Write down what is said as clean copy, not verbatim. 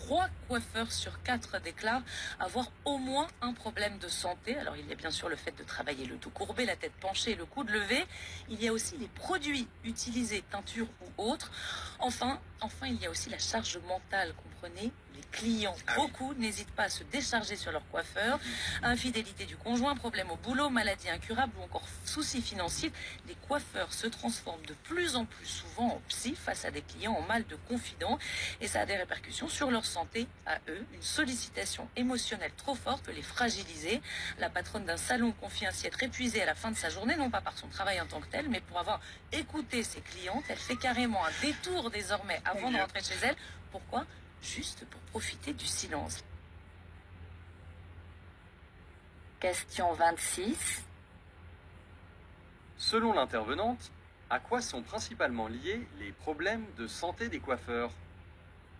3 coiffeurs sur 4 déclarent avoir au moins un problème de santé. Alors il y a bien sûr le fait de travailler le dos courbé, la tête penchée, le coude levé. Il y a aussi les produits utilisés, teinture ou autres. Enfin, il y a aussi la charge mentale, comprenez, les clients. Beaucoup n'hésitent pas à se décharger sur leur coiffeur. Infidélité du conjoint, problème au boulot, maladie incurable ou encore soucis financiers. Les coiffeurs se transforment de plus en plus souvent en psy face à des clients en mal de confident. Et ça a des répercussions sur leur santé à eux. Une sollicitation émotionnelle trop forte peut les fragiliser. La patronne d'un salon confie ainsi être épuisée à la fin de sa journée, non pas par son travail en tant que tel, mais pour avoir écouté ses clientes. Elle fait carrément un détour désormais avant de rentrer chez elle. Pourquoi ? Juste pour profiter du silence. Question 26. Selon l'intervenante, à quoi sont principalement liés les problèmes de santé des coiffeurs ?